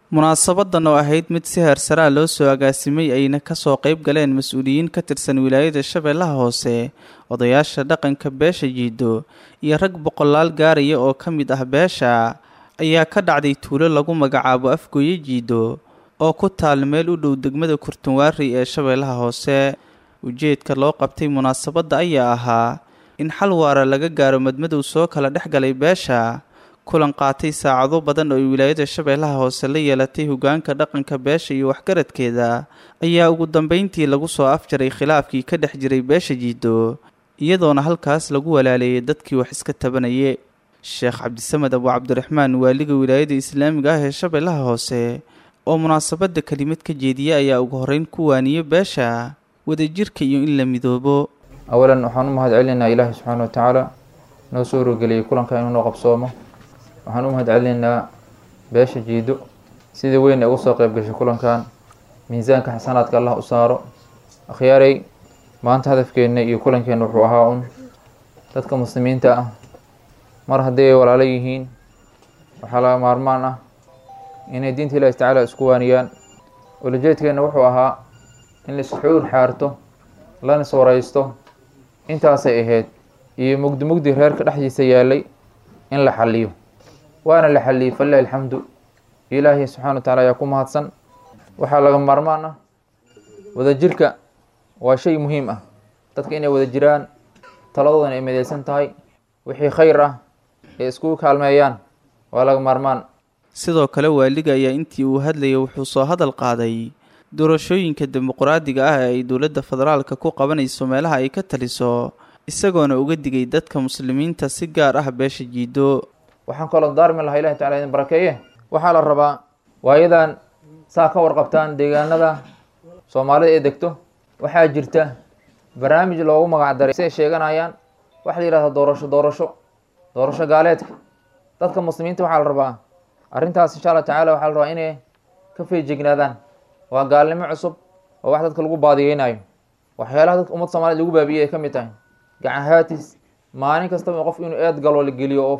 munaasabadan oo ahayd mid si heersaraa loo soo agaasimay ayna kasoo qayb galeen mas-uuliyiin ka tirsan wilaayada Shabeellaha Hoose, odayaasha dhaqanka beesha Jiido iyo rag boqolaal gaaraya oo ka mid ah beesha, ayaa ka dhacday tuulo lagu magacaabo Afgooye Jiido oo ku taal meel u dhow degmada Kurtunwaari ee Shabeellaha Hoose. ujeedka loo qabtay munaasabada ayaa ahaa in xal waara laga gaaro madmadow soo kala dhexgalay beesha. kulan qaatay saacado badan oo wilaayada Shabeellaha Hoose la yeelatay hogaanka dhaqanka beesha iyo waxgaradkeeda ayaa ugu dambeyntii lagu soo afjaray khilaafkii ka dhex jiray beesha Jiido, iyadoona halkaas lagu walaaleeyay dadkii wax iska tabanayay. Sheekh Cabdisamed Abu Cabdiraxmaan, waaliga wilaayada Islaamiga ah ee Shabeellaha Hoose, oo munaasabada kelimad ka jeediyay ayaa ugu horeyn ku waaniyay beesha wadajirka iyo in la midoobo. awalan waxaan u mahadcelinaynaa Ilaahay subxaanahu wa tacaala noo soo rogeliyay kulanka inuu noo qabsoomo. waxaan u mahadcelinaynaa beesha Jiido sidii weyn uga soo qayb gashay kulankan. miisaanka xasanaadka Allah u saaro. akhyaaray maanta hadafkeena iyo kulankeena wuxuu ahaa dadka muslimiinta ah mar haddii ay walaalo yihiin waxaa laga maarmaan ah inay diinta Ilaahay tacaala isku waaniyaan. ulajeedkeena wuxuu ahaa in la isxuur xaarto lana sooraysto intaasay ahayd, iyo mugdi reerka dhexdiisa yaalay in la xaliyo, waana la xaliyay falilahi alxamdu. ilaahay subxaana wa tacaala ayaa ku mahadsan. waxaa laga maarmaan ah wadajirka waa shay muhiim ah, dadka inay wada jiraan, taladoodana ay midaysan tahay, wixii khayr ah ay iskugu kaalmeeyaan waa laga maarmaan. sidoo kale waaliga ayaa intii uu hadlayay wuxuu soo hadal qaaday doorashooyinka dimuqraadiga ah ee ay dowladda federaalka ku qabanayso meelaha ay ka taliso, isagoona uga digay dadka muslimiinta si gaar ah beesha Jiido. waxaan kaloo daarmi lahaa Ilaahay tacaala idin barakeeye. waxaa la rabaa waayadan saa ka warqabtaan deegaanada Soomaalida ee degto waxaa jirta barnaamij loogu magac daray si ay sheeganayaan waxa la yiraahdo doorasho gaaleedka. dadka muslimiinta waxaa la rabaa arrintaas insha Allah tacaala waxaa la rabaa inay ka feejignaadaan. waa gaalnimo cusub oo wax dadka lagu baadiyeynayo. waxyaalaha dadka ummadda Soomaaliyeed lagu baabiyay ay ka mid tahay gacan haatis. maalin kastaba qof inuu eed galo la geliyo oo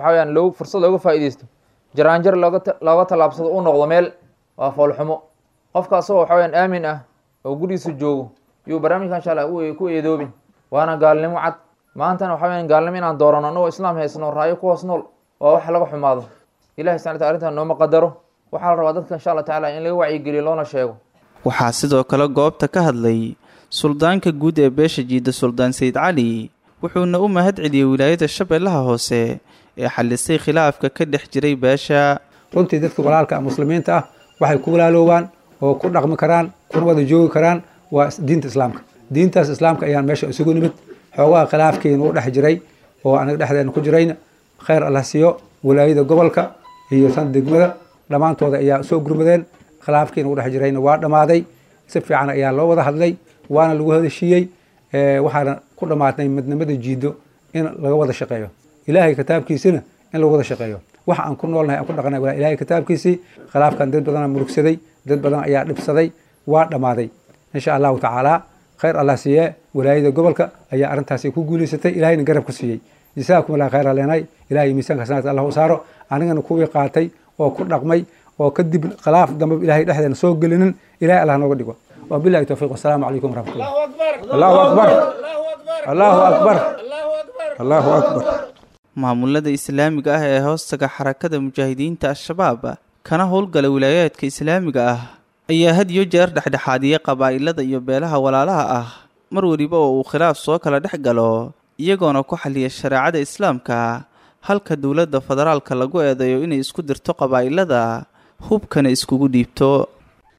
fursad looga faa'iideysto, jaraanjar looga tallaabsado u noqdo meel, waa foolxumo. qofkaas oo aamin ah oo gurigiisa joogo iyo barnaamijkan insha Allah ku eedoobin, waana gaalnimo cad. maantana gaalnimo inaan doorano anagoo islaam haysano raayo ku hoos nool waa wax laga xumaado. ilaahay subxaanahu wa tacaala arrintan nooma qadaro. waxaa la rabaa dadka insha Allah tacaala in laga wacyigeliyo loona sheego. waxaa sidoo kale goobta ka hadlay suldaanka guud ee beesha Jiido, Suldaan Sayid Cali, wuxuuna u mahadceliyay wilaayada Shabeellaha Hoose ee xalisay khilaafka ka dhex jiray beesha. runtii dadka walaalka muslimiinta ah waxay ku walaaloobaan oo ku dhaqmi karaan kuna wada joogi karaan waa diinta islaamka. diintaas islaamka ayaan meesha isugu nimid. xoogaha khilaafkeena u dhex jiray oo anaga dhexdeena ku jirayna khayr Allah siiyo. wilaayada gobolka iyo tan degmada dhammaantooda ayaa soo gurmadeen. khilaafkeena u dhex jirayna waa dhammaaday. si fiican ayaa loo wada hadlay, waana lagu hadashiiyey. waxaana ku dhammaatay midnimada Jiido in laga wada shaqeeyo, ilaahay kitaabkiisina in lagu wada shaqeeyo. waxa aan ku noolnahay aan ku dhaqanay waa ilaahay kitaabkiisii. khilaafkan dad badan murugsaday, dad badan ayaa dhibsaday, waa dhammaaday. insha Allah tacaala khayr Allah siiye. wilaayada gobolka ayaa arrintaasi ku guuleysatay, ilaahayna garab ku siiyey. jazaakum Allah khayr leenay. ilaahay miisaanka xasanaadka Allah u saaro. anigana kuwii qaatay oo ku dhaqmay oo kadib khilaaf dambe ilaahay dhexdeena soo gelinin ilaahay Allah nooga dhigo. وبالله التوفيق والسلام عليكم ورحمة الله. الله أكبر الله أكبر الله أكبر. maamulada islaamiga ah ee hoostaga xarakada mujaahidiinta Al-Shabaab kana howlgala wilaayaadka islaamiga ah ayaa had iyo jeer dhexdhexaadiyay qabaa'ilada iyo beelaha walaalaha ah mar waliba oo uu khilaaf soo kala dhex galo, iyagoona ku xaliya shareecada islaamka, halka dowladda federaalka lagu eedeeyo inay isku dirto qabaa'ilada hubkana iskugu dhiibto.